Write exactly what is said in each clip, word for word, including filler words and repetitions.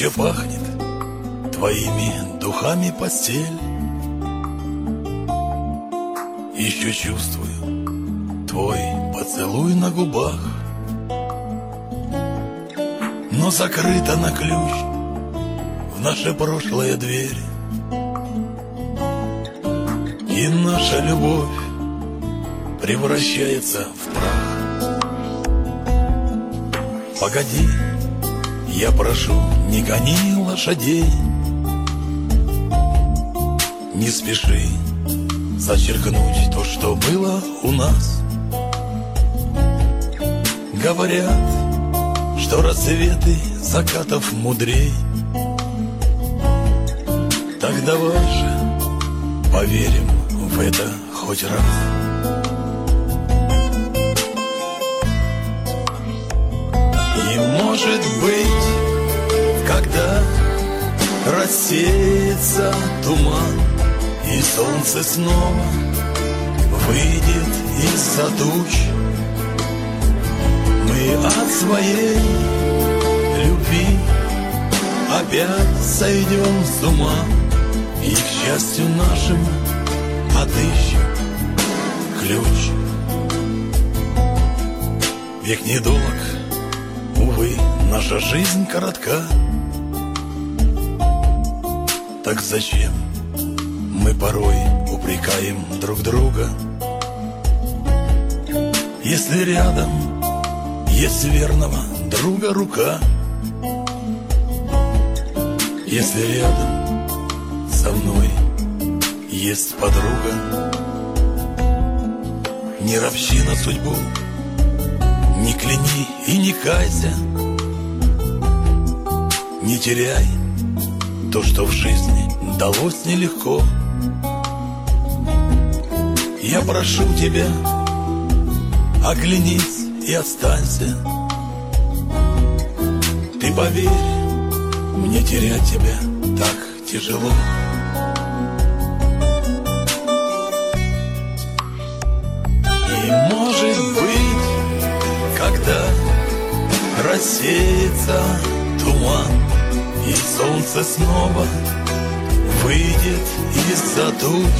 Еще пахнет твоими духами постель. Еще чувствую твой поцелуй на губах, но закрыта на ключ в наше прошлое дверь, и наша любовь превращается в прах. Погоди, я прошу, не гони лошадей, не спеши зачеркнуть то, что было у нас. Говорят, что рассветы закатов мудрей. Так давай же поверим в это хоть раз. И может быть, когда рассеется туман и солнце снова выйдет из-за туч, мы от своей любви опять сойдем с ума и к счастью нашему отыщем ключ. Век недолг, увы, наша жизнь коротка. Так зачем мы порой упрекаем друг друга, если рядом есть верного друга рука, если рядом со мной есть подруга? Не ропщи на судьбу, не кляни и не кайся, не теряй то, что в жизни далось нелегко. Я прошу тебя, оглянись и останься. Ты поверь, мне терять тебя так тяжело. И может быть, когда рассеется туман и солнце снова выйдет из-за туч,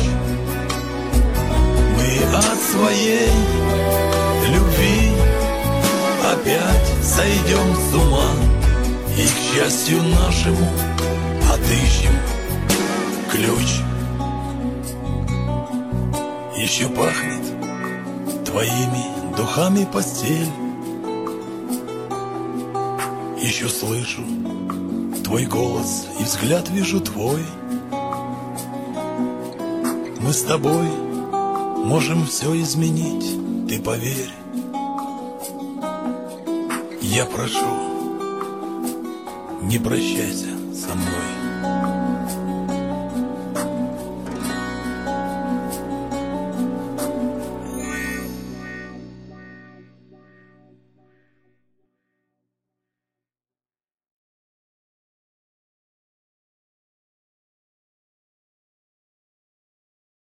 мы от своей любви опять сойдем с ума и к счастью нашему отыщем ключ. Еще пахнет твоими духами постель, еще слышу твой голос и взгляд вижу твой. Мы с тобой можем все изменить, ты поверь. Я прошу, не прощайся со мной.